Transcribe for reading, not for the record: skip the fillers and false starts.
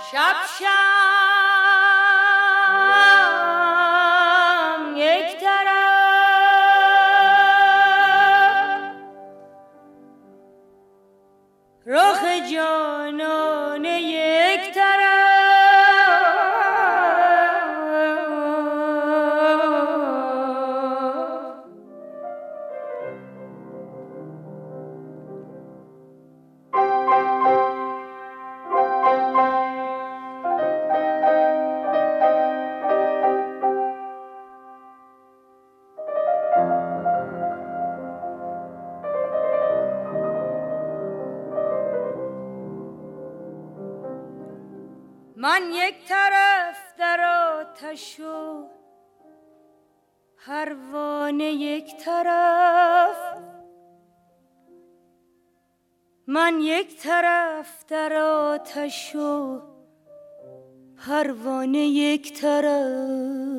شب شم یک طرف، رخ جانانه یک طرف. من یک طرف در آتش و پروانه یک طرف، من یک طرف در آتش و پروانه یک طرف.